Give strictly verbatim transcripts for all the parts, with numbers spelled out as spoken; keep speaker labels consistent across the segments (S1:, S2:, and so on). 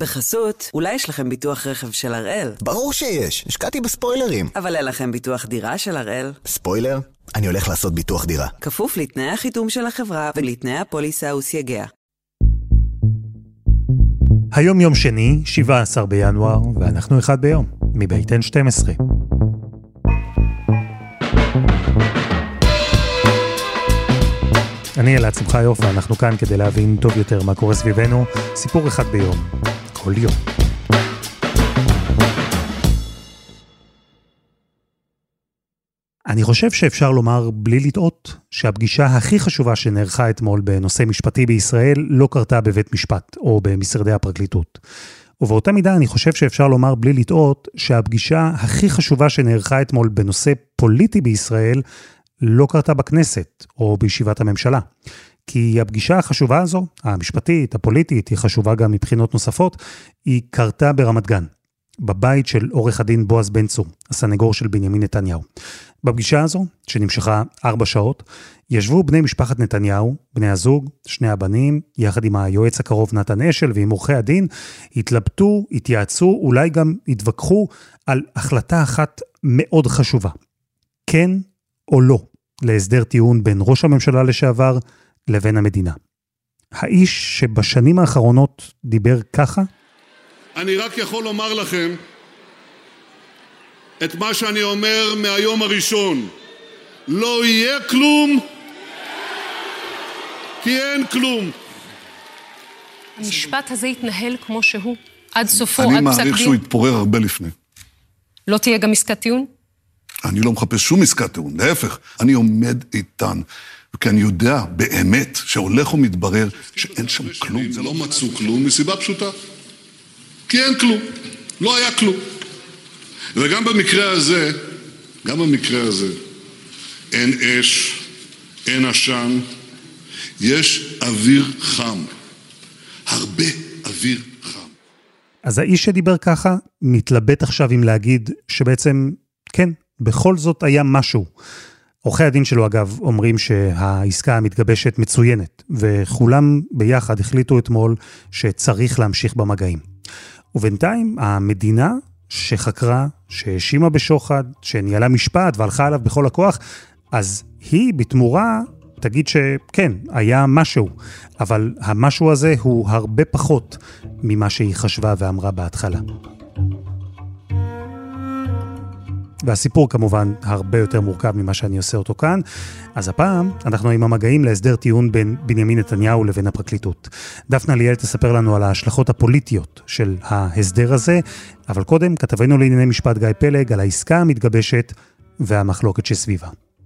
S1: בחסות, אולי יש לכם ביטוח רכב של הראל?
S2: ברור שיש, השקעתי בספוילרים.
S1: אבל אין לכם ביטוח דירה של הראל?
S2: ספוילר? אני הולך לעשות ביטוח דירה.
S1: כפוף לתנאי החיתום של החברה ולתנאי הפוליסה וסייגיה.
S3: היום יום שני, שבעה עשר בינואר, ואנחנו אחד ביום, מבית אן שתים עשרה. אני אלעד שמחיוף, ואנחנו כאן כדי להבין טוב יותר מה קורה סביבנו. סיפור אחד ביום, כל יום. אני חושב שאפשר לומר בלי לטעות שהפגישה הכי חשובה שנערכה אתמול בנושא משפטי בישראל לא קרתה בבית משפט או במשרדי הפרקליטות. ובאותה מידה אני חושב שאפשר לומר בלי לטעות שהפגישה הכי חשובה שנערכה אתמול בנושא פוליטי בישראל לא קרתה בכנסת או בישיבת הממשלה. כי הפגישה החשובה הזו, המשפטית, הפוליטית, היא חשובה גם מבחינות נוספות, היא קרתה ברמת גן, בבית של עורך הדין בועז בן צור, הסנגור של בנימין נתניהו. בפגישה הזו, שנמשכה ארבע שעות, ישבו בני משפחת נתניהו, בני הזוג, שני הבנים, יחד עם היועץ הקרוב נתן אשל ועם עורכי הדין, התלבטו, התייעצו, אולי גם התווכחו על החלטה אחת מאוד חשובה. כן או לא, להסדר טיעון בין ראש הממשלה לשעבר לבין המדינה. האיש שבשנים האחרונות דיבר ככה?
S4: אני רק יכול לומר לכם את מה שאני אומר מהיום הראשון. לא יהיה כלום, כי אין כלום.
S5: המשפט הזה יתנהל כמו שהוא, עד סופו,
S4: אני
S5: עד פסק דין.
S4: אני מעריך שהוא יתפורר הרבה לפני.
S5: לא תהיה גם עסקת טיעון?
S4: אני לא מחפש שום עסקת טיעון, להפך, אני עומד איתן, כי אני יודע באמת שהולך ומתברר שאין שם כלום. זה לא מצאו כלום מסיבה פשוטה, כי אין כלום, לא היה כלום. וגם במקרה הזה, גם במקרה הזה, אין אש, אין עשן, יש אוויר חם, הרבה אוויר חם.
S3: אז האיש שדיבר ככה מתלבט עכשיו עם להגיד שבעצם כן, בכל זאת היה משהו. עורכי הדין שלו אגב אומרים שהעסקה המתגבשת מצוינת, וכולם ביחד החליטו אתמול שצריך להמשיך במגעים. ובינתיים המדינה שחקרה, שהאשימה בשוחד, שניהלה משפט והלכה עליו בכל הכוח, אז היא בתמורה תגיד שכן, היה משהו, אבל המשהו הזה הוא הרבה פחות ממה שהיא חשבה ואמרה בהתחלה. והסיפור כמובן הרבה יותר מורכב ממה שאני עושה אותו כאן. אז הפעם אנחנו עם המגעים להסדר טיעון בין בנימין נתניהו לבין הפרקליטות. דפנה ליאל תספר לנו על ההשלכות הפוליטיות של ההסדר הזה, אבל קודם כתבנו לענייני משפט גיא פלג על העסקה המתגבשת והמחלוקת שסביבה.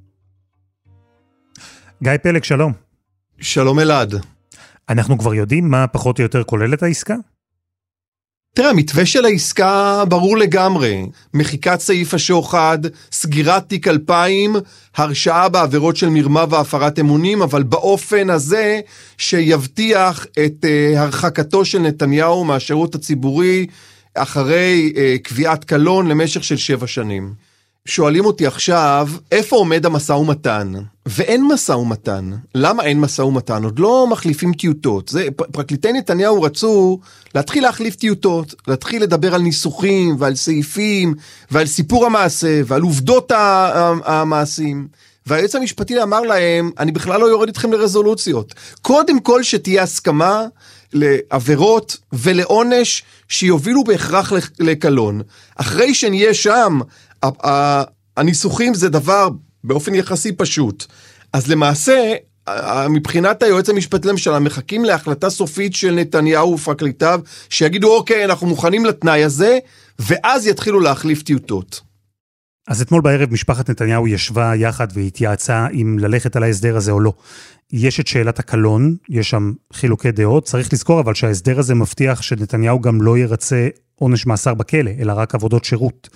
S3: גיא פלג, שלום.
S6: שלום אלעד.
S3: אנחנו כבר יודעים מה פחות או יותר כולל את העסקה?
S6: תראה, המתווה של העסקה ברור לגמרי. מחיקת סעיף השוחד, סגירת תיק אלפיים, הרשעה בעבירות של מרמה והפרת אמונים, אבל באופן הזה שיבטיח את uh, הרחקתו של נתניהו מהשירות הציבורי אחרי uh, קביעת קלון למשך של שבע שנים. שואלים אותי עכשיו, איפה עומד המשא ומתן? ואין משא ומתן. למה אין משא ומתן? עוד לא מחליפים טיוטות. זה, פרקליטי נתניהו רצו להתחיל להחליף טיוטות, להתחיל לדבר על ניסוחים ועל סעיפים ועל סיפור המעשה ועל עובדות המעשים. והיועץ המשפטי אמר להם, אני בכלל לא יורד איתכם לרזולוציות. קודם כל שתהיה הסכמה לעבירות ולעונש שיובילו בהכרח לקלון. אחרי שנהיה שם, הניסוחים זה דבר באופן יחסי פשוט. אז למעשה, מבחינת היועץ המשפטי לממשלה, מחכים להחלטה סופית של נתניהו ופרקליטיו, שיגידו, אוקיי, אנחנו מוכנים לתנאי הזה, ואז יתחילו להחליף טיוטות.
S3: אז אתמול בערב משפחת נתניהו ישבה יחד והתייעצה אם ללכת על ההסדר הזה או לא. יש את שאלת הקלון, יש שם חילוקי דעות, צריך לזכור אבל שההסדר הזה מבטיח שנתניהו גם לא ירצה עונש מאסר בכלא, אלא רק עבודות שירות.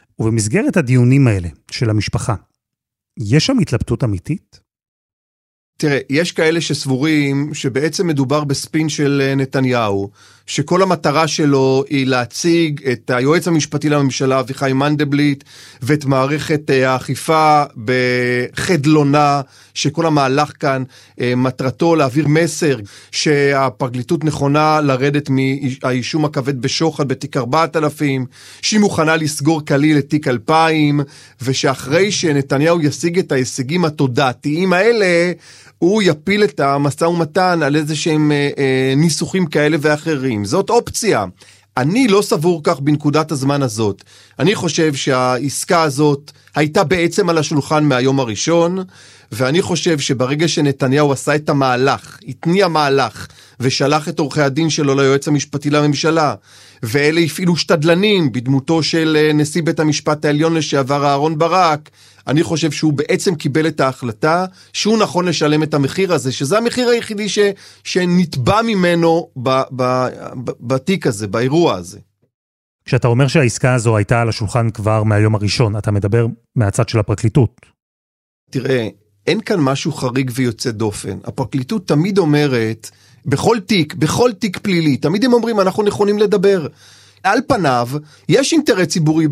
S3: ובמסגרת הדיונים האלה של המשפחה, יש שם התלבטות אמיתית?
S6: תראה, יש כאלה שסבורים שבעצם מדובר בספין של נתניהו, שכל המטרה שלו היא להציג את היועץ המשפטי לממשלה אביחי מנדלבליט ואת מערכת האכיפה בחדלונה, שכל המהלך כאן מטרתו להעביר מסר שהפרקליטות נכונה לרדת מהאישום הכבד בשוחד בתיק ארבעת אלפים, שהיא מוכנה לסגור כליל את תיק אלפיים, ושאחרי שנתניהו ישיג את ההישגים התודעתיים האלה, הוא יפיל את המשא ומתן על איזה שהם אה, אה, ניסוחים כאלה ואחרים. זאת אופציה. אני לא סבור כך בנקודת הזמן הזאת. אני חושב שהעסקה הזאת הייתה בעצם על השולחן מהיום הראשון, ואני חושב שברגע שנתניהו עשה את המהלך, התניע מהלך, ושלח את עורכי הדין שלו ליועץ המשפטי לממשלה, ואלה הפעילו שתדלנים בדמותו של נשיא בית המשפט העליון לשעבר אהרון ברק, אני חושב שהוא בעצם קיבל את ההחלטה שהוא נכון לשלם את המחיר הזה, שזה המחיר היחידי ש, שנתבע ממנו ב, ב, ב, בתיק הזה, באירוע הזה.
S3: כשאתה אומר שהעסקה הזו הייתה על השולחן כבר מהיום הראשון, אתה מדבר מהצד של הפרקליטות.
S6: תראה, אין כאן משהו חריג ויוצא דופן. הפרקליטות תמיד אומרת, בכל תיק, בכל תיק פלילי, תמיד הם אומרים, אנחנו נכונים לדבר. על פניו, יש אינטרס ציבורי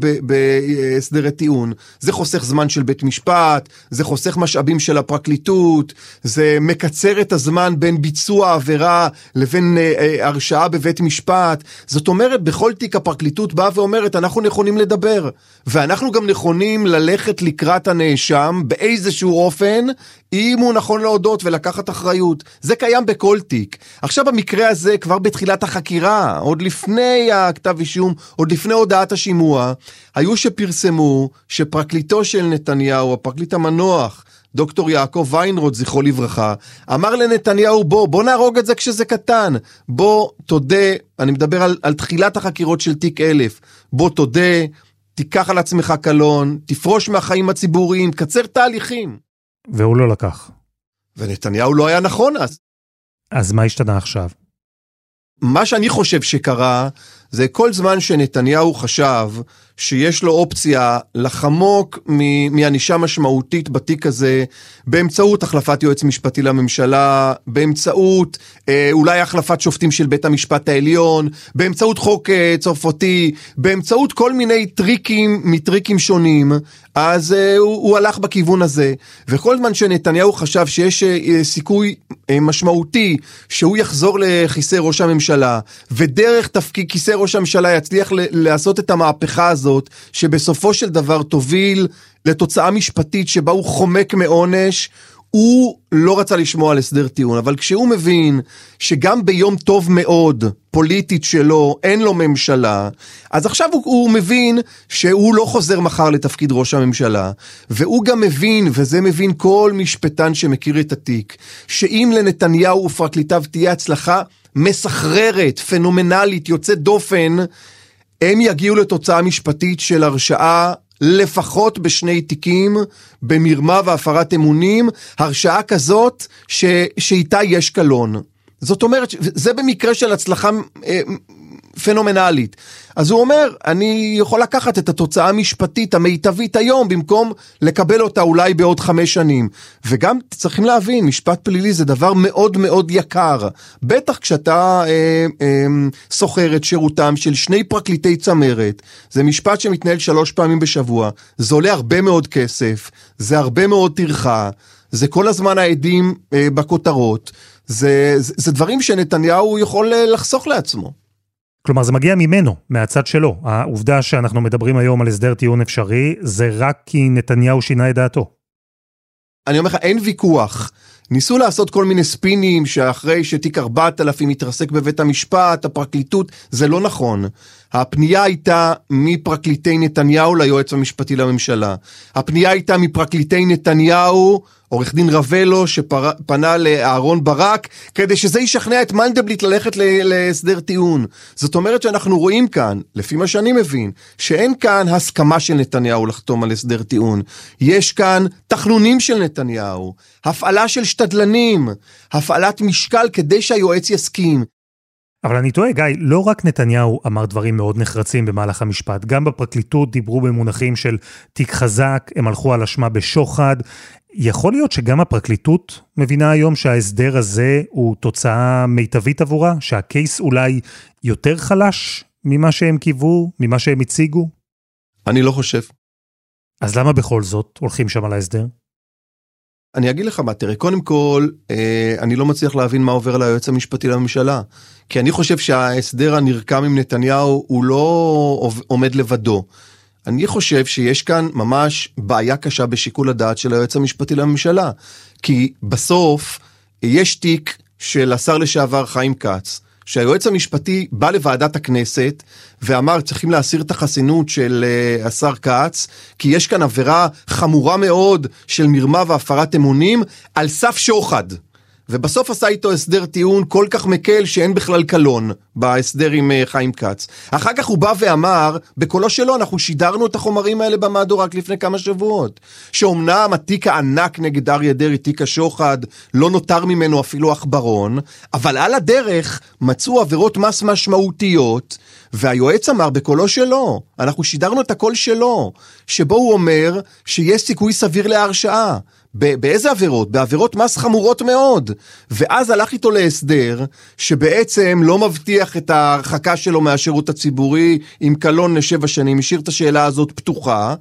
S6: בהסדרי טיעון, זה חוסך זמן של בית משפט, זה חוסך משאבים של הפרקליטות, זה מקצר את הזמן בין ביצוע העבירה לבין אה, הרשעה בבית משפט, זאת אומרת, בכל תיק הפרקליטות באה ואומרת, אנחנו נכונים לדבר, ואנחנו גם נכונים ללכת לקראת הנאשם באיזשהו אופן, אם הוא נכון להודות ולקחת אחריות. זה קיים בכל תיק. עכשיו במקרה הזה, כבר בתחילת החקירה, עוד לפני הכתב אישום, עוד לפני הודעת השימוע, היו שפרסמו שפרקליטו של נתניהו, הפרקליט המנוח, דוקטור יעקב ויינרוט, זכרו לברכה, אמר לנתניהו, בוא, בוא נהרוג את זה כשזה קטן, בוא תודה, אני מדבר על, על תחילת החקירות של תיק אלף, בוא תודה, תיקח על עצמך קלון, תפרוש מהחיים הציבוריים, קצר תהליכים.
S3: והוא לא לקח.
S6: ונתניהו לא היה נכון אז.
S3: אז מה השתנה עכשיו?
S6: מה שאני חושב שקרה, זה כל זמן שנתניהו חשב שיש לו אופציה לחמוק מענישה משמעותית בתיק הזה, באמצעות החלפת יועץ משפטי לממשלה, באמצעות אה, אולי החלפת שופטים של בית המשפט העליון, באמצעות חוק אה, צרפתי, באמצעות כל מיני טריקים מטריקים שונים, אז אה, הוא, הוא הלך בכיוון הזה. וכל זמן שנתניהו חשב שיש אה, סיכוי אה, משמעותי שהוא יחזור לכיסא ראש הממשלה, ודרך תפקיד כיסא ראש הממשלה יצליח ל- לעשות את המהפכה הזאת, שבסופו של דבר תוביל לתוצאה משפטית שבה הוא חומק מעונש, הוא לא רצה לשמוע על הסדר טיעון, אבל כשהוא מבין שגם ביום טוב מאוד, פוליטית שלו, אין לו ממשלה, אז עכשיו הוא, הוא מבין שהוא לא חוזר מחר לתפקיד ראש הממשלה, והוא גם מבין, וזה מבין כל משפטן שמכיר את התיק, שאם לנתניהו ופרקליטיו תהיה הצלחה מסחררת, פנומנלית, יוצאת דופן, הם יגיעו לתוצאה משפטית של הרשעה לפחות בשני תיקים, במרמה והפרת אמונים, הרשעה כזאת ש, שאיתה יש קלון. זאת אומרת, זה במקרה של הצלחה אה, פנומנלית. אז הוא אומר, אני יכול לקחת את התוצאה המשפטית המיטבית היום, במקום לקבל אותה אולי בעוד חמש שנים. וגם צריכים להבין, משפט פלילי זה דבר מאוד מאוד יקר. בטח כשאתה אה, אה, סוחר את שירותם של שני פרקליטי צמרת, זה משפט שמתנהל שלוש פעמים בשבוע, זה עולה הרבה מאוד כסף, זה הרבה מאוד טרחה, זה כל הזמן העדים אה, בכותרות, זה, זה, זה דברים שנתניהו יכול לחסוך לעצמו.
S3: כלומר, זה מגיע ממנו, מהצד שלו. העובדה שאנחנו מדברים היום על הסדר טיעון אפשרי, זה רק כי נתניהו שינה את דעתו.
S6: אני אומר לך, אין ויכוח. ניסו לעשות כל מיני ספינים, שאחרי שתיק ארבעת אלפים מתרסק בבית המשפט, הפרקליטות, זה לא נכון. הפנייה הייתה מפרקליטי נתניהו ליועץ המשפטי לממשלה. הפנייה הייתה מפרקליטי נתניהו, עורך דין רבלו שפנה לאהרון ברק, כדי שזה ישכנע את מנדלבליט ללכת להסדר טיעון. זאת אומרת שאנחנו רואים כאן, לפי מה שאני מבין, שאין כאן הסכמה של נתניהו לחתום על הסדר טיעון. יש כאן תחנונים של נתניהו, הפעלה של שתדלנים, הפעלת משקל כדי שהיועץ יסכים.
S3: אבל אני טועה, גיא, לא רק נתניהו אמר דברים מאוד נחרצים במהלך המשפט, גם בפרקליטות דיברו במונחים של תיק חזק, הם הלכו על אשמה בשוחד, יכול להיות שגם הפרקליטות מבינה היום שההסדר הזה הוא תוצאה מיטבית עבורה, שהקייס אולי יותר חלש ממה שהם קיוו, ממה שהם הציגו?
S6: אני לא חושב.
S3: אז למה בכל זאת הולכים שם על ההסדר?
S6: אני אגיד לך מה, תראה, קודם כל, אה, אני לא מצליח להבין מה עובר ליועץ המשפטי לממשלה, כי אני חושב שההסדר הנרקם עם נתניהו הוא לא עומד לבדו. אני חושב שיש כאן ממש בעיה קשה בשיקול הדעת של היועץ המשפטי לממשלה, כי בסוף יש תיק של השר לשעבר חיים כץ, שהיועץ המשפטי בא לוועדת הכנסת ואמר צריכים להסיר את החסינות של uh, השר כץ, כי יש כאן עבירה חמורה מאוד של מרמה והפרת אמונים על סף שוחד. ובסוף עשה איתו הסדר טיעון כל כך מקל שאין בכלל קלון בהסדר עם uh, חיים כץ. אחר כך הוא בא ואמר, בקולו שלו אנחנו שידרנו את החומרים האלה במהדורה רק לפני כמה שבועות, שאומנם התיק הענק נגד אריה דרעי, תיק השוחד, לא נותר ממנו אפילו אכברון, אבל על הדרך מצאו עבירות מס משמעותיות, והיועץ אמר בקולו שלו, אנחנו שידרנו את הקול שלו, שבו הוא אומר שיש סיכוי סביר להרשעה. באיזה עבירות? בעבירות מס חמורות מאוד. ואז הלך איתו להסדר שבעצם לא מבטיח את ההרחקה שלו מהשירות הציבורי עם קלון לשבע שנים, השאיר את השאלה הזאת פתוחה,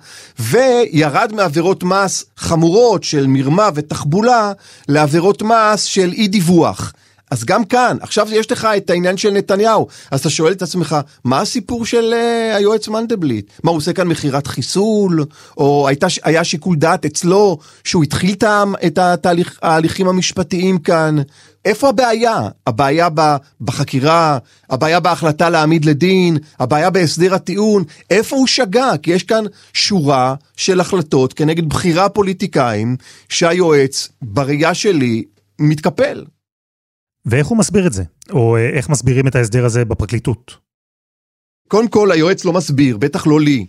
S6: וירד מעבירות מס חמורות של מרמה ותחבולה לעבירות מס של אי דיווח. אז גם כאן, עכשיו יש לך את העניין של נתניהו, אז אתה שואל את עצמך, מה הסיפור של uh, היועץ מנדלבליט? מה הוא עושה כאן מחירת חיסול? או הייתה, היה שיקול דעת אצלו, שהוא התחיל את התהליך, ההליכים המשפטיים כאן? איפה הבעיה? הבעיה בחקירה, הבעיה בהחלטה להעמיד לדין, הבעיה בהסדר הטיעון, איפה הוא שגה? כי יש כאן שורה של החלטות כנגד בחירה פוליטיקאים, שהיועץ, בראייה שלי, מתקפל.
S3: ואיך הוא מסביר את זה? או איך מסבירים את ההסדר הזה בפרקליטות?
S6: קודם כל, היועץ לא מסביר, בטח לא לי.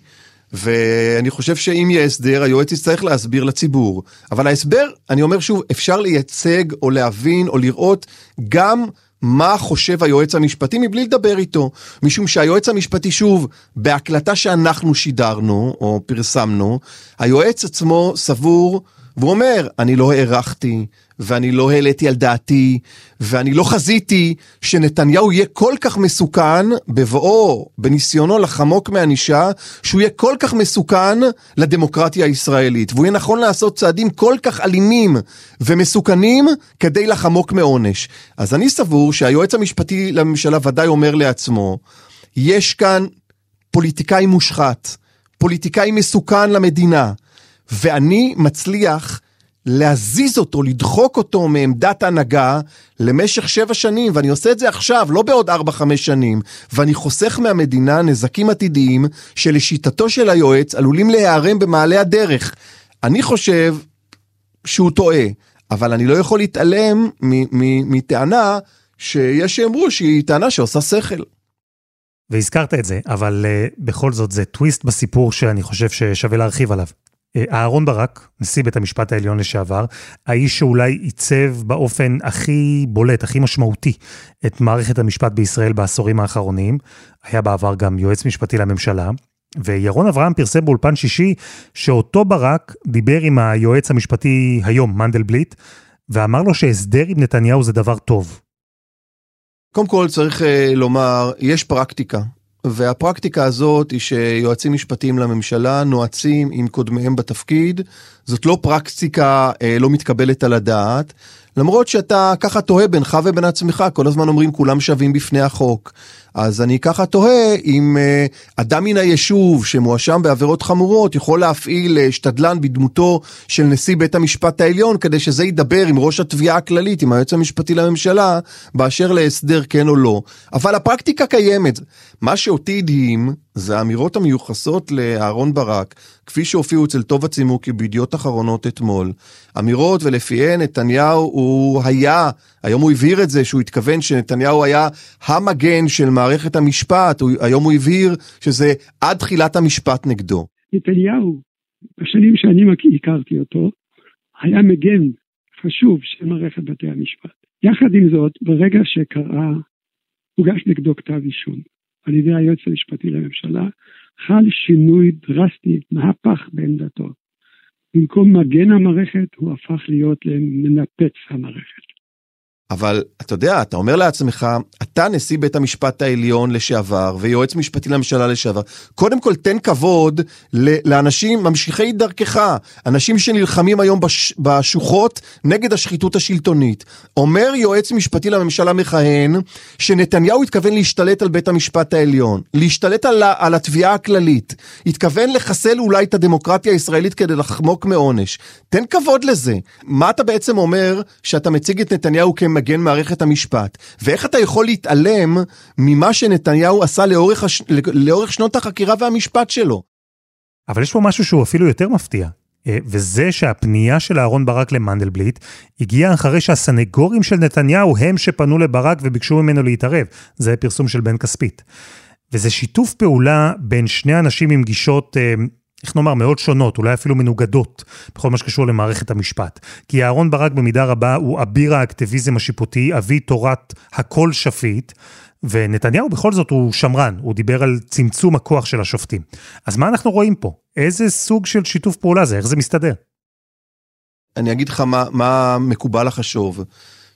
S6: ואני חושב שאם יהיה הסדר, היועץ יצטרך להסביר לציבור. אבל ההסבר, אני אומר שוב, אפשר לייצג או להבין או לראות גם מה חושב היועץ המשפטי מבלי לדבר איתו. משום שהיועץ המשפטי, שוב, בהקלטה שאנחנו שידרנו או פרסמנו, היועץ עצמו סבור, והוא אומר, אני לא הערכתי, ואני לא העליתי על דעתי, ואני לא חזיתי שנתניהו יהיה כל כך מסוכן בבואו, בניסיונו לחמוק מהנישה, שהוא יהיה כל כך מסוכן לדמוקרטיה הישראלית, והוא יהיה נכון לעשות צעדים כל כך אלימים ומסוכנים כדי לחמוק מעונש. אז אני סבור שהיועץ המשפטי לממשלה ודאי אומר לעצמו, יש כאן פוליטיקאי מושחת, פוליטיקאי מסוכן למדינה, ואני מצליח להזיז אותו, לדחוק אותו מעמדת הנהגה למשך שבע שנים, ואני עושה את זה עכשיו, לא בעוד ארבע, חמש שנים, ואני חוסך מהמדינה נזקים עתידיים שלשיטתו של היועץ עלולים להיערם במעלה הדרך. אני חושב שהוא טועה, אבל אני לא יכול להתעלם מטענה שיש שאמרו שהיא טענה שעושה שכל.
S3: והזכרת את זה, אבל uh, בכל זאת זה טוויסט בסיפור שאני חושב ששווה להרחיב עליו. אהרון ברק, נשיא בית המשפט העליון לשעבר, האיש שאולי עיצב באופן הכי בולט, הכי משמעותי, את מערכת המשפט בישראל בעשורים האחרונים, היה בעבר גם יועץ משפטי לממשלה, וירון אברהם פרסם באולפן שישי, שאותו ברק דיבר עם היועץ המשפטי היום, מנדלבליט, ואמר לו שהסדר עם נתניהו זה דבר טוב.
S6: קודם כל צריך uh, לומר, יש פרקטיקה, והפרקטיקה הזאת היא שיועצים משפטיים לממשלה נועצים עם קודמיהם בתפקיד. זאת לא פרקטיקה אה, לא מתקבלת על הדעת, למרות שאתה ככה תוהה בינך ובין עצמך, כל הזמן אומרים כולם שווים בפני החוק. אז אני ככה תוהה אם אה, אדם מן היישוב שמואשם בעבירות חמורות יכול להפעיל אה, שתדלן בדמותו של נשיא בית המשפט העליון, כדי שזה ידבר עם ראש התביעה הכללית, עם היועץ המשפטי לממשלה, באשר להסדר כן או לא. אבל הפרקטיקה קיימת. מה שאותי הדהים זה האמירות המיוחסות לאהרון ברק, כפי שהופיעו אצל טוב הצימוקי בידיעות אחרונות אתמול. אמירות ולפיהן נתניהו הוא היה, היום הוא הבהיר את זה, שהוא התכוון שנתניהו היה המגן של מערכת המשפט, הוא, היום הוא הבהיר שזה עד תחילת המשפט נגדו.
S7: נתניהו, בשנים שאני הכרתי אותו, היה מגן חשוב של מערכת בתי המשפט. יחד עם זאת, ברגע שקרה, הוגש נגדו כתב אישום על ידי היועץ המשפטי לממשלה, חל שינוי דרסטי, מהפך בעמדתו. במקום מגן המערכת, הוא הפך להיות למנפץ המערכת.
S6: אבל אתה יודע, אתה אומר לעצמך, אתה נשיא בית המשפט העליון לשעבר, ויועץ משפטי לממשלה לשעבר, קודם כל תן כבוד לאנשים ממשיכי דרכך, אנשים שנלחמים היום בש, בשוחות נגד השחיתות השלטונית. אומר יועץ משפטי לממשלה מכהן, שנתניהו התכוון להשתלט על בית המשפט העליון, להשתלט על, על התביעה הכללית, התכוון לחסל אולי את הדמוקרטיה הישראלית כדי לחמוק מעונש. תן כבוד לזה. מה אתה בעצם אומר שאתה מציג את נתניהו כמגן מגן מערכת המשפט, ואיך אתה יכול להתעלם ממה שנתניהו עשה לאורך, הש... לאורך שנות החקירה והמשפט שלו?
S3: אבל יש פה משהו שהוא אפילו יותר מפתיע, וזה שהפנייה של אהרון ברק למנדלבליט הגיעה אחרי שהסנגורים של נתניהו הם שפנו לברק וביקשו ממנו להתערב. זה פרסום של בן כספית. וזה שיתוף פעולה בין שני אנשים עם גישות, איך נאמר, מאוד שונות, אולי אפילו מנוגדות, בכל מה שקשור למערכת המשפט. כי אהרון ברק במידה רבה הוא אביר האקטיביזם השיפוטי, אבי תורת הכל שפיט, ונתניהו בכל זאת הוא שמרן, הוא דיבר על צמצום הכוח של השופטים. אז מה אנחנו רואים פה? איזה סוג של שיתוף פעולה זה? איך זה מסתדר?
S6: אני אגיד לך מה, מה מקובל לחשוב,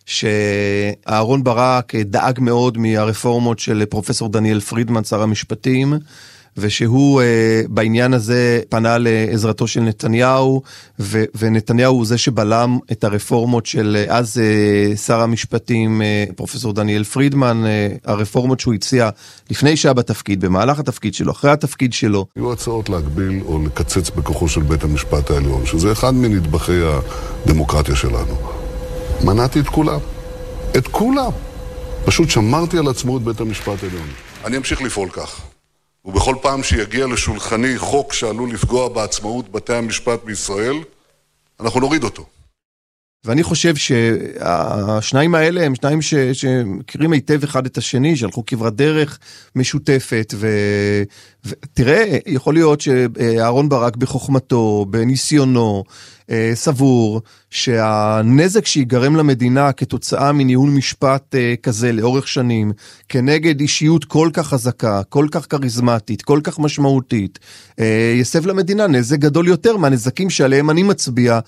S6: שאהרון ברק דאג מאוד מהרפורמות של פרופסור דניאל פרידמן, שר המשפטים, ושהוא uh, בעניין הזה פנה לעזרתו של נתניהו, ו- ונתניהו הוא זה שבלם את הרפורמות של uh, אז uh, שר המשפטים uh, פרופסור דניאל פרידמן, uh, הרפורמות שהוא הציע לפני שעה בתפקיד, במהלך התפקיד שלו, אחרי התפקיד שלו.
S4: היו הצעות להגביל או לקצץ בכוחו של בית המשפט העליון, שזה אחד מנדבכי הדמוקרטיה שלנו. מנעתי את כולם, את כולם. פשוט שמרתי על עצמאות בית המשפט העליון. אני אמשיך לפעול כך. ובכל פעם שיגיע לשולחני חוק שעלול לפגוע בעצמאות בתי המשפט בישראל, אנחנו נוריד אותו.
S6: ואני חושב שהשניים האלה הם שניים ש... שמכירים היטב אחד את השני, שהלכו כברת דרך משותפת, ו... ותראה, יכול להיות שאהרון ברק בחוכמתו, בניסיונו, סבור שהנזק שיגרם למדינה כתוצאה מניהול משפט כזה לאורך שנים, כנגד אישיות כל כך חזקה, כל כך קריזמטית, כל כך משמעותית, יסב למדינה נזק גדול יותר מהנזקים שעליהם אני מצביע,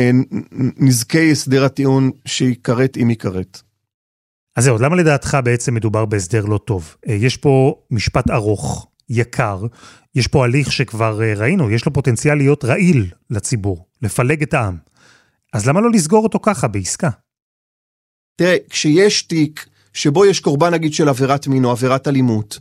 S6: נזקי הסדר הטיעון שיקרת אם יקרת.
S3: אז זהו, למה לדעתך בעצם מדובר בהסדר לא טוב? יש פה משפט ארוך, יקר, יש פה הליך שכבר ראינו, יש לו פוטנציאל להיות רעיל לציבור, לפלג את העם. אז למה לא לסגור אותו ככה בעסקה?
S6: תראה, כשיש תיק שבו יש קורבן נגיד של עבירת מין או עבירת אלימות,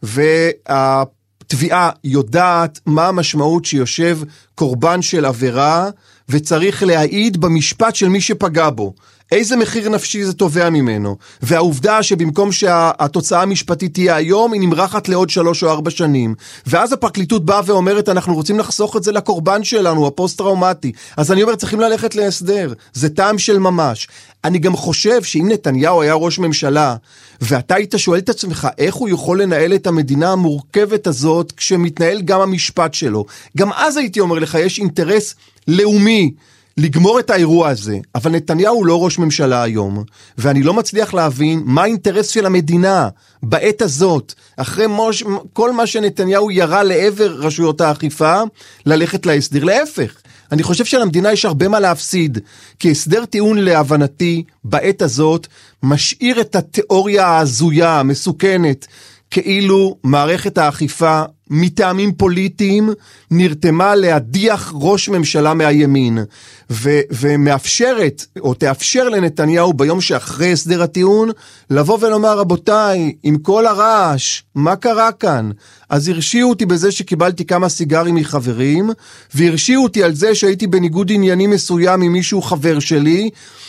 S6: והתביעה יודעת מה המשמעות שיושב קורבן של עבירה, וצריך להעיד במשפט של מי שפגע בו. איזה מחיר נפשי זה תובע ממנו, והעובדה שבמקום שהתוצאה המשפטית תהיה היום, היא נמרחת לעוד שלוש או ארבע שנים, ואז הפרקליטות באה ואומרת, אנחנו רוצים לחסוך את זה לקורבן שלנו, הפוסט-טראומטי, אז אני אומר, צריכים ללכת להסדר, זה טעם של ממש. אני גם חושב שאם נתניהו היה ראש ממשלה, ואתה היית שואל את עצמך, איך הוא יכול לנהל את המדינה המורכבת הזאת, כשמתנהל גם המשפט שלו, גם אז הייתי אומר לך, יש אינטרס לאומי, לגמור את האירוע הזה, אבל נתניהו הוא לא ראש ממשלה היום, ואני לא מצליח להבין מה האינטרס של המדינה בעת הזאת, אחרי מוש, כל מה שנתניהו ירה לעבר רשויות האכיפה, ללכת להסדר. להפך, אני חושב שלמדינה יש הרבה מה להפסיד, כי הסדר טיעון להבנתי בעת הזאת, משאיר את התיאוריה ההזויה, המסוכנת, כאילו מערכת האכיפה מטעמים פוליטיים נרתמה להדיח ראש ממשלה מהימין, ו- ומאפשרת או תאפשר לנתניהו ביום שאחרי הסדר הטיעון לבוא ולומר, רבותיי, עם כל הרעש, מה קרה כאן? אז הרשיעו אותי בזה שקיבלתי כמה סיגרים מחברים, והרשיעו אותי על זה שהייתי בניגוד עניינים מסוים עם מישהו חבר שלי,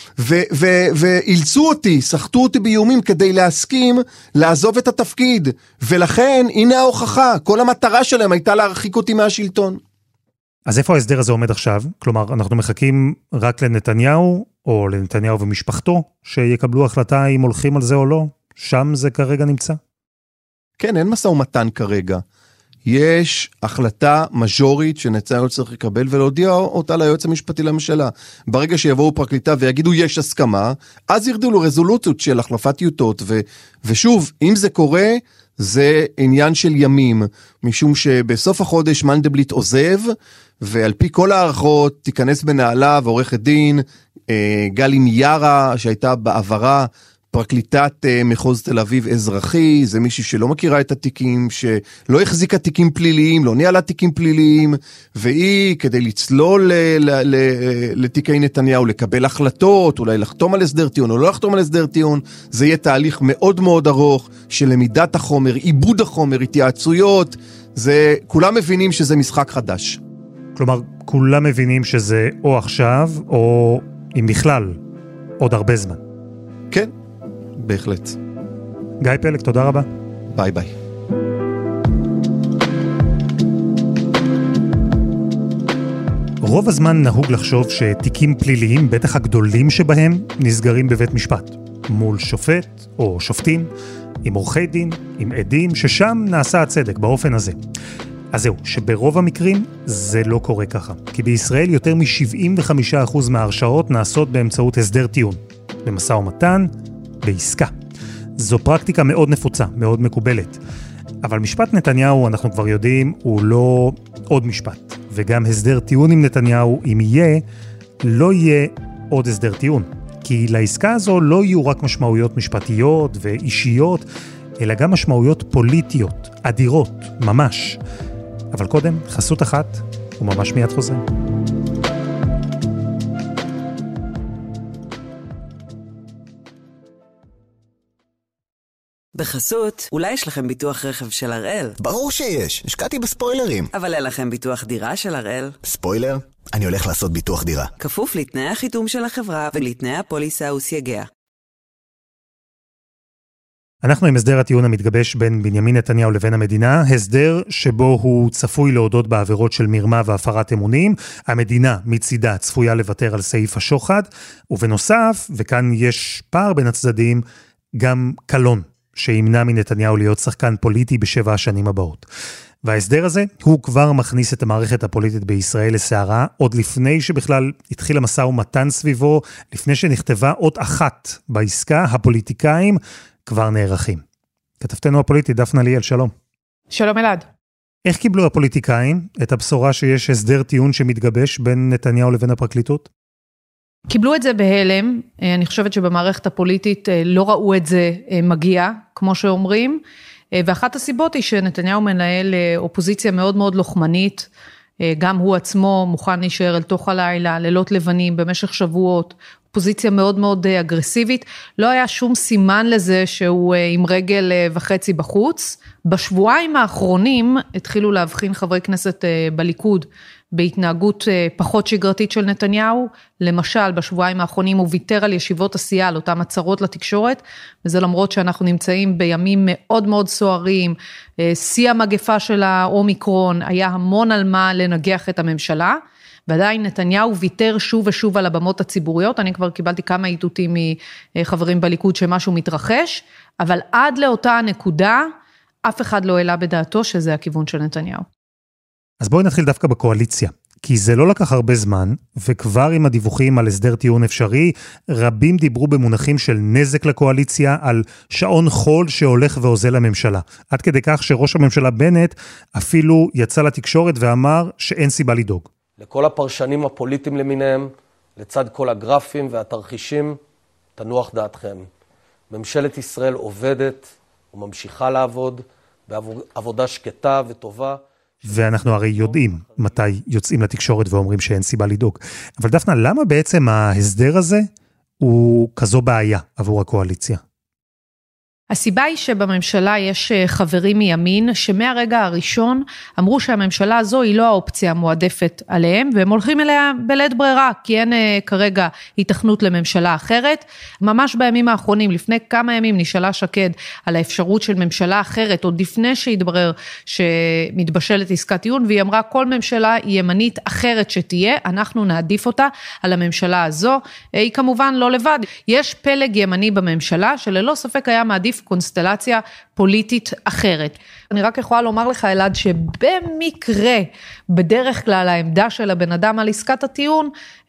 S6: ואילצו אותי, שחטו אותי באיומים כדי להסכים לעזוב את התפקיד, ולכן הנה ההוכחה, כל המטרה שלהם הייתה להרחיק אותי מהשלטון.
S3: אז איפה ההסדר הזה עומד עכשיו? כלומר, אנחנו מחכים רק לנתניהו, או לנתניהו ומשפחתו, שיקבלו החלטה אם הולכים על זה או לא? שם זה כרגע נמצא?
S6: כן, אין משא ומתן כרגע. יש החלטה מז'ורית שנתניהו צריך לקבל ולהודיע אותה ליועץ המשפטי לממשלה. ברגע שיבואו פרקליטה ויגידו יש הסכמה, אז ירדו לו רזולוציות של החלפת טיוטות, ו, ושוב, אם זה קורה, זה עניין של ימים, משום שבסוף החודש מנדלבליט עוזב, ועל פי כל הערכות תיכנס בנעליו עורכת דין גלי מיארה, שהייתה בעברה פרקליטת מחוז תל אביב אזרחי, זה מישהי שלא מכירה את התיקים, שלא החזיקה תיקים פליליים, לא ניהלה תיקים פליליים, והיא כדי לצלול לתיקי נתניהו, לקבל החלטות, אולי לחתום על הסדר טיעון או לא לחתום על הסדר טיעון, זה יהיה תהליך מאוד מאוד ארוך של למידת החומר, עיבוד החומר, התייעצויות, זה, כולם מבינים שזה משחק חדש.
S3: כלומר, כולם מבינים שזה או עכשיו, או אם בכלל, עוד הרבה זמן.
S6: כן. בהחלט.
S3: גיא פלג, תודה רבה.
S6: ביי ביי.
S3: רוב הזמן נהוג לחשוב שתיקים פליליים, בטח הגדולים שבהם, נסגרים בבית משפט. מול שופט או שופטים, עם עורכי דין, עם עדים, ששם נעשה הצדק באופן הזה. אז זהו, שברוב המקרים זה לא קורה ככה. כי בישראל יותר מ-שבעים וחמישה אחוז מההרשעות נעשות באמצעות הסדר טיעון. במשא ומתן, בעסקה. זו פרקטיקה מאוד נפוצה, מאוד מקובלת. אבל משפט נתניהו, אנחנו כבר יודעים, הוא לא עוד משפט. וגם הסדר טיעון עם נתניהו, אם יהיה, לא יהיה עוד הסדר טיעון. כי לעסקה הזו לא יהיו רק משמעויות משפטיות ואישיות, אלא גם משמעויות פוליטיות, אדירות, ממש. אבל קודם, חסות אחת, וממש מיד חוזר.
S1: בחסות, אולי יש לכם ביטוח רכב של הראל?
S2: ברור שיש, השקעתי בספוילרים.
S1: אבל אין לכם ביטוח דירה של הראל?
S2: ספוילר? אני הולך לעשות ביטוח דירה.
S1: כפוף לתנאי החיתום של החברה ולתנאי הפוליסה וסייגיה.
S3: אנחנו עם הסדר הטיעון המתגבש בין בנימין נתניהו לבין המדינה, הסדר שבו הוא צפוי להודות בעבירות של מרמה והפרת אמונים, המדינה מצידה צפויה לוותר על סעיף השוחד, ובנוסף, וכאן יש פער בין הצדדים, גם קלון, שימנע מנתניהו להיות שחקן פוליטי בשבע השנים הבאות. וההסדר הזה, הוא כבר מכניס את המערכת הפוליטית בישראל לסערה, עוד לפני שבכלל התחיל המשא ומתן סביבו, לפני שנכתבה אות אחת בעסקה, הפוליטיקאים כבר נערכים. כתבתנו הפוליטית, דפנה ליאל, שלום.
S8: שלום אלעד.
S3: איך קיבלו הפוליטיקאים את הבשורה שיש הסדר טיעון שמתגבש בין נתניהו לבין הפרקליטות?
S8: קיבלו את זה בהלם, אני חושבת שבמערכת הפוליטית לא ראו את זה מגיע, כמו שאומרים, ואחת הסיבות היא שנתניהו מנהל אופוזיציה מאוד מאוד לוחמנית, גם הוא עצמו מוכן להישאר אל תוך הלילה, לילות לבנים במשך שבועות, אופוזיציה מאוד מאוד אגרסיבית, לא היה שום סימן לזה שהוא עם רגל וחצי בחוץ. בשבועיים האחרונים התחילו להבחין חברי כנסת בליכוד, בהתנהגות פחות שגרתית של נתניהו, למשל בשבועיים האחרונים הוא ויתר על ישיבות עשייה, על אותם הצהרות לתקשורת, וזה למרות שאנחנו נמצאים בימים מאוד מאוד סוערים, שיא המגפה של האומיקרון, היה המון על מה לנגח את הממשלה, ועדיין נתניהו ויתר שוב ושוב על הבמות הציבוריות, אני כבר קיבלתי כמה עיתותים מחברים בליכוד שמשהו מתרחש, אבל עד לאותה הנקודה, אף אחד לא העלה בדעתו שזה הכיוון של נתניהו.
S3: אז בואי נתחיל דווקא בקואליציה, כי זה לא לקח הרבה זמן, וכבר עם הדיווחים על הסדר טיעון אפשרי, רבים דיברו במונחים של נזק לקואליציה, על שעון חול שהולך ועוזל לממשלה. עד כדי כך שראש הממשלה בנט אפילו יצא לתקשורת ואמר שאין סיבה לדאוג.
S9: לכל הפרשנים הפוליטיים למיניהם, לצד כל הגרפים והתרחישים, תנוח דעתכם. ממשלת ישראל עובדת וממשיכה לעבוד בעבודה שקטה וטובה.
S3: ואנחנו הרי יודעים מתי יוצאים לתקשורת ואומרים שאין סיבה לדאוג. אבל דפנה, למה בעצם ההסדר הזה הוא כזו בעיה עבור הקואליציה?
S8: הסיבה היא שבממשלה יש חברים מימין, שמהרגע הראשון אמרו שהממשלה הזו היא לא האופציה המועדפת עליהם, והם הולכים אליה בלית ברירה, כי אין כרגע התכנות לממשלה אחרת. ממש בימים האחרונים, לפני כמה ימים נשאלה שקד על האפשרות של ממשלה אחרת, עוד לפני שהתברר שמתבשלת עסקת טיעון, והיא אמרה כל ממשלה ימנית אחרת שתהיה, אנחנו נעדיף אותה על הממשלה הזו. היא כמובן לא לבד. יש פלג ימני בממשלה, שללא ספק היה מעדיף להחליף קונסטלציה פוליטית אחרת. אני רק יכולה לומר לך, אלעד, שבמקרה, בדרך כלל העמדה של הבן אדם על עסקת הטיעון,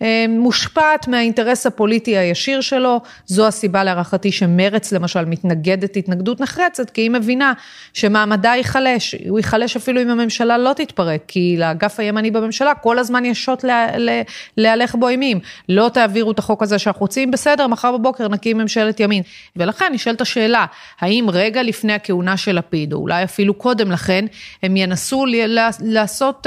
S8: מושפעת מהאינטרס הפוליטי הישיר שלו, זו הסיבה להערכתי שמרץ למשל מתנגדת התנגדות נחרצת, כי היא מבינה שמעמדה ייחלש, הוא ייחלש אפילו אם הממשלה לא תתפרק, כי לאגף הימני בממשלה כל הזמן יש שוט להלך בו אימים, לא תעבירו את החוק הזה שאנחנו רוצים, בסדר, מחר בבוקר נקים ממשלת ימין, ולכן נשאלת השאלה, האם רגע לפני הכהונה של לפיד, או אולי אפילו קודם לכן, הם ינסו לעשות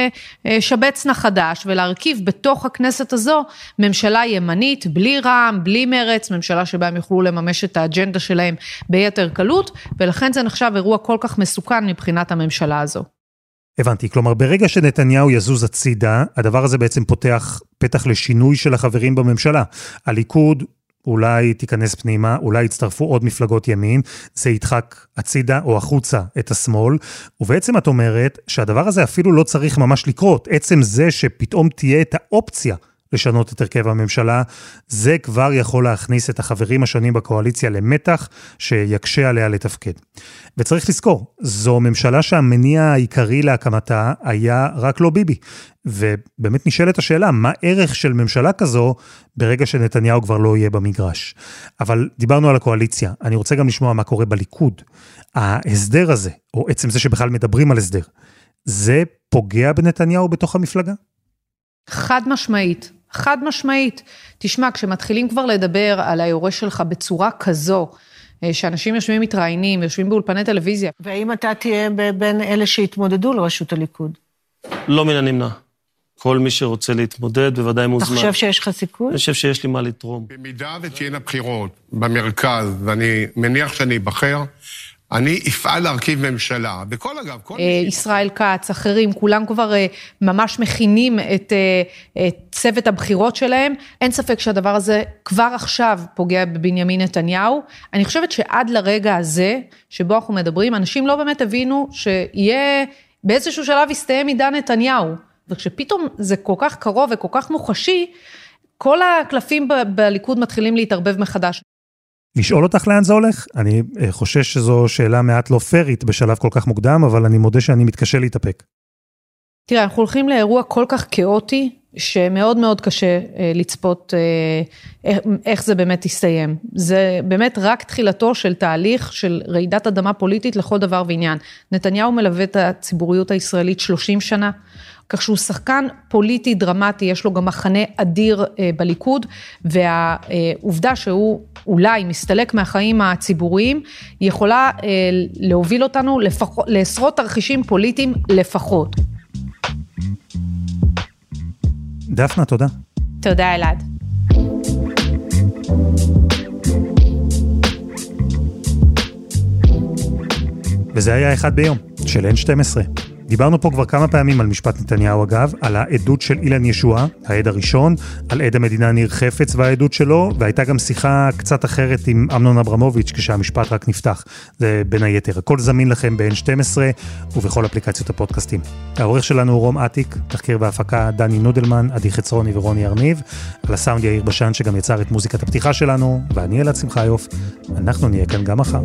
S8: שבצנה חדש, ולהרכיב בתוך הכנסת הזו, ממשלה ימנית, בלי רע"מ, בלי מרץ, ממשלה שבה הם יוכלו לממש את האג'נדה שלהם ביתר קלות, ולכן זה נחשב אירוע כל כך מסוכן מבחינת הממשלה הזו.
S3: הבנתי, כלומר ברגע שנתניהו יזוז הצידה, הדבר הזה בעצם פותח פתח לשינוי של החברים בממשלה. הליכוד אולי תיכנס פנימה, אולי יצטרפו עוד מפלגות ימין, זה ידחק הצידה או החוצה את השמאל, ובעצם את אומרת שהדבר הזה אפילו לא צריך ממש לקרות, עצם זה שפתאום תהיה את האופציה לשנות את הרכב הממשלה, זה כבר יכול להכניס את החברים השונים בקואליציה למתח שיקשה עליה לתפקד. וצריך לזכור, זו ממשלה שהמניע העיקרי להקמתה היה רק לא ביבי, ובאמת נשאלת השאלה, מה ערך של ממשלה כזו ברגע שנתניהו כבר לא יהיה במגרש? אבל דיברנו על הקואליציה, אני רוצה גם לשמוע מה קורה בליכוד. ההסדר הזה, או עצם זה שבכלל מדברים על הסדר, זה פוגע בנתניהו בתוך המפלגה?
S8: חד משמעית, חד משמעית. תשמע, כשמתחילים כבר לדבר על היורש שלך בצורה כזו, שאנשים יושבים מתראיינים, יושבים באולפני טלוויזיה.
S10: והאם אתה תהיה בין אלה שהתמודדו לראשות הליכוד?
S11: לא מן הנמנע. כל מי שרוצה להתמודד, בוודאי מוזמן.
S10: אתה חושב שיש לך סיכוי?
S11: אני חושב שיש לי מה לתרום.
S12: במידה ותהיינה בחירות במרכז, ואני מניח שאני אבחר, אני אפעל להרכיב ממשלה, בכל אגב, כל
S8: ישראל כץ, אחרים, כולם כבר ממש מכינים את, את צוות הבחירות שלהם, אין ספק שהדבר הזה כבר עכשיו פוגע בבנימין נתניהו, אני חושבת שעד לרגע הזה, שבו אנחנו מדברים, אנשים לא באמת הבינו שיהיה, באיזשהו שלב יסתיים עידן נתניהו, וכשפתאום זה כל כך קרוב וכל כך מוחשי, כל הקלפים בליכוד מתחילים להתערבב מחדש.
S3: לשאול אותך לאן זה הולך? אני חושש שזו שאלה מעט לא פרית בשלב כל כך מוקדם, אבל אני מודה שאני מתקשה להתאפק.
S8: תראה, אנחנו הולכים לאירוע כל כך כאוטי, שמאוד מאוד קשה לצפות איך זה באמת יסתיים. זה באמת רק תחילתו של תהליך של רעידת אדמה פוליטית לכל דבר ועניין. נתניהו מלווה את הציבוריות הישראלית שלושים שנה, כך שהוא שחקן פוליטי דרמטי, יש לו גם מחנה אדיר בליכוד, והעובדה שהוא אולי מסתלק מהחיים הציבוריים, יכולה להוביל אותנו לפחות, לעשרות תרחישים פוליטיים לפחות.
S3: דפנה, תודה.
S8: תודה, אלעד.
S3: וזה היה אחד ביום, של אן שתים עשרה. דיברנו פה כבר כמה פעמים על משפט נתניהו אגב, על העדות של אילן ישועה, העד הראשון, על עד המדינה ניר חפץ והעדות שלו, והייתה גם שיחה קצת אחרת עם אמנון אברמוביץ' כשהמשפט רק נפתח. זה בין היתר. הכל זמין לכם ב-אן שתים עשרה ובכל אפליקציות הפודקאסטים. העורך שלנו הוא רום עתיק, תחקיר והפקה דני נודלמן, עדי חצרוני ורוני ארניב, על הסאונד יאיר בשן שגם יצר את מוזיקת הפתיחה שלנו, ואני אלעד שמחיוף. אנחנו נהיה כאן גם מחר.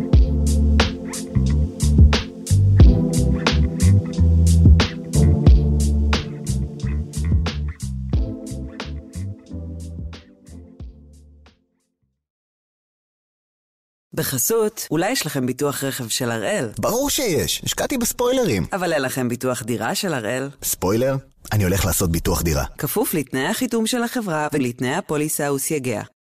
S1: בחסות, אולי יש לכם ביטוח רכב של הראל?
S2: ברור שיש, השקעתי בספוילרים.
S1: אבל אין לכם ביטוח דירה של הראל?
S2: ספוילר? אני הולך לעשות ביטוח דירה.
S1: כפוף לתנאי החיתום של החברה ולתנאי הפוליסה וסייגיה.